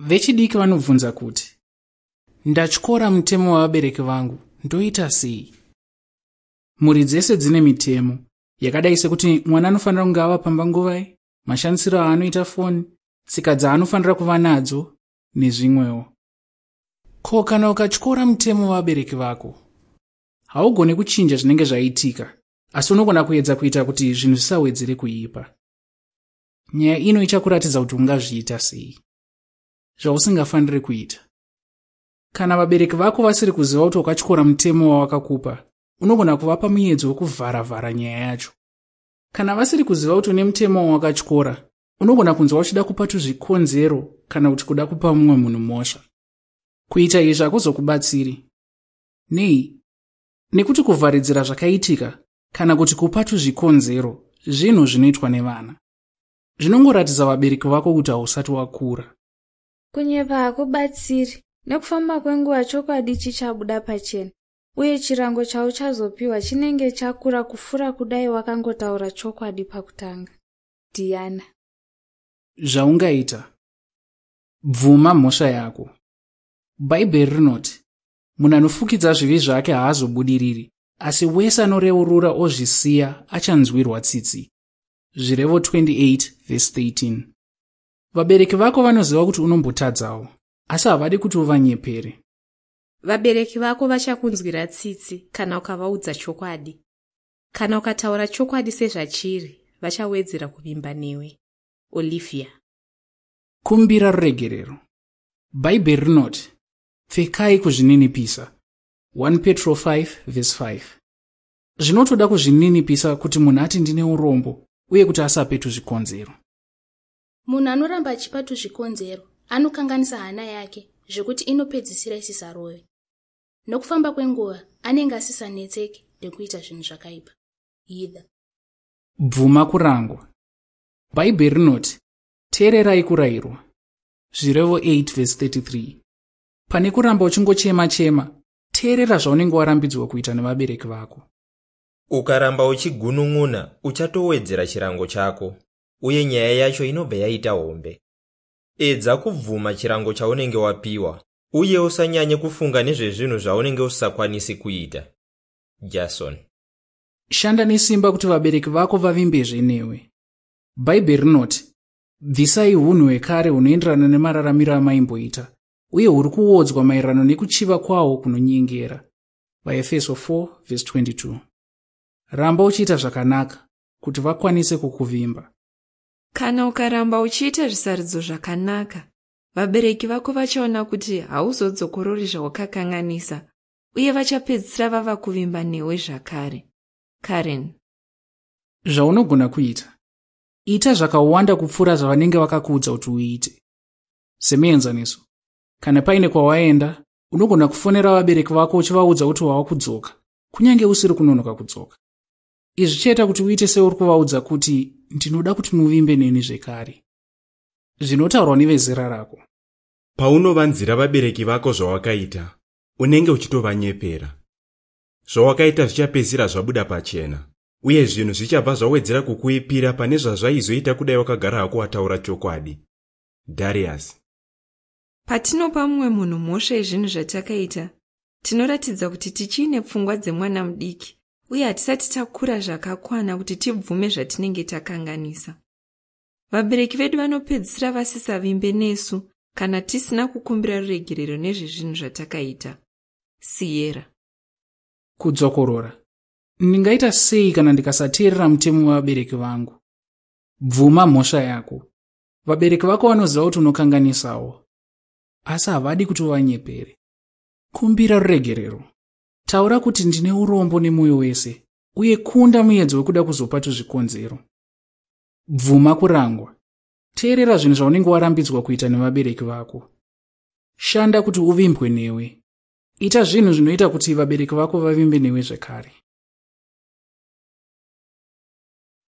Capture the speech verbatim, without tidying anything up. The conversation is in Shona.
Vechidiki vanobvunza kuti, ndatyora mutemo wavabereki vangu, ndoita sei? Mhuri dzese dzine mitemo yakadai sekuti mwana anofanira kunge ava pamba nguvai, mashandisiro aanoita foni, tsika dzaanofanira kuva nadzo nezvimwewo. Ko kana ukatyora mutemo wavabereki vako, haugoni kuchinja zvinenge zvaitika, asi unogona kuedza kuita kuti zvinhu zvisawedzere kuipa. Nyaya ino ichakuratidza kuti ungazviita sei, zvausingafaniri kuita. Kana vabereki vako vasiri kuziva kuti wakatyora mutemo wawakakupa, unogona kuvapa muedzo wekuvhara-vhara nyaya yacho. Kana vasiri kuziva kuti une mutemo wawakatyora, unogona kunzwa uchida kupa tuzvikonzero kana kuti kuda kupa mumwe munhu mhosva. Kuita izvi hakuzokubatsiri. Nei? Nekuti kuvharidzira zvakaitika kana kuti kupa tuzvikonzero zvinhu zvinoitwa nevana. Zvinongoratidza vabereki vako kuti hausati wakura. Kunyepa hakubatsiri. Nekufamba kwenguva chokwadi chichabuda pachena, uye chirango chauchazopiwa chinenge chakura kufura kudai wakangotaura chokwadi pakutanga. Diana. Zvaungaita. Bvuma mhosva yako. Bhaibheri rinoti, munhu anofukidza zvivi zvake haazobudiriri, asi wese anoreurura ozvisiya achanzwirwa tsitsi. Zvirevo twenty-eight verse thirteen. Vabereki vako vanoziva kuti unombotadzawo, asi havadi kuti uvanyepere. Vabereki vako vachakunzwira tsitsi kana ukavaudza chokwadi. Kana ukataura chokwadi sezvachiri, vachawedzera kuvimba newe. Olivia. Kumbira ruregerero. Bhaibheri rinoti, pfekai kuzvininipisa. one Petro five verse five. Zvinotoda kuzvininipisa kuti munhu ati ndine urombo uye kuti asape tuzvikonzero. Munhu anoramba achipa tuzvikonzero anokanganisa hana yake zvekuti inopedzisira isisarove. Nokufamba kwenguva anenge asisanetseki nekuita zvinhu zvakaipa. Ida. Bvuma kurangwa. Bhaibheri rinoti, teererai kurayirwa. Zvirevo eight verse thirty-three. Pane kuramba uchingochema-chema, teerera zvaunenge warambidzwa kuita nevabereki vako. Ukaramba uchigunun'una, uchatowedzera chirango chako, uye nyaya yacho inobva yaita hombe. Edza kubvuma chirango chaunenge wapiwa, uye usanyanye kufunga nezvezvinhu zvaunenge usakwanisi kuita. Jason. Shanda nesimba kuti vabereki vako vavimbezve newe. Bhaibheri rinoti, bvisai unhu hwekare hunoenderana nemararamiro amaimboita, uye huri kuodzwa maererano nekuchiva kwawo kunonyengera. VaEfeso four verse twenty-two. Ramba uchiita zvakanaka kuti vakwanise kukuvimba. Kana ukaramba uchiita zvisaridzo zvakanaka, vabereki vako vachaona kuti hauzodzokorori zvawakakanganisa, uye vachapedzisira vava kuvimba newe zvakare. Karen. Zvaunogona kuita, ita zvakawanda kupfuura zvavanenge vakakuudza kuti uite. Semuenzaniso, kana paine kwawaenda, unogona kufonera vabereki vako uchivaudza kuti wava kudzoka, kunyange usiri kunonoka kudzoka. Izvi zvichaita kuti uite seuri kuvaudza kuti ndinoda kuti muvimbe neni zvekare. Zvinotaurwa nevezera rako. Paunovanzira vabereki vako zvawakaita, unenge uchitovanyepera. Zvawakaita zvichapedzisira zvabuda pachena, uye zvinhu zvichabva zvawedzera kukuipira pane zvazvaizoita kudai wakagara hako wataura chokwadi. Darius. Patinopa mumwe munhu mhosva yezvinhu zvatakaita, tinoratidza kuti tichine pfungwa dzemwana mudiki, uye hatisati takura zvakakwana kuti tibvume zvatinenge takanganisa. Vabereki vedu vanopedzisira vasisavimbe nesu kana tisina kukumbira ruregerero nezvezvinhu zvatakaita. Sierra. Kudzokorora. Ndingaita sei kana ndikasateerera mutemo wavabereki vangu? Bvuma mhosva yako. Vabereki vako vanoziva kuti unokanganisawo, asi havadi kuti uvanyepere. Kumbira ruregerero. Taura kuti ndine urombo nemwoyo wese, uye kunda muedzo wekuda kuzopa tuzvikonzero. Bvuma kurangwa. Teerera zvinhu zvaunenge warambidzwa kuita nevabereki vako. Shanda kuti uvimbwe newe. Ita zvinhu zvinoita kuti vabereki vako vavimbe newe zvekare.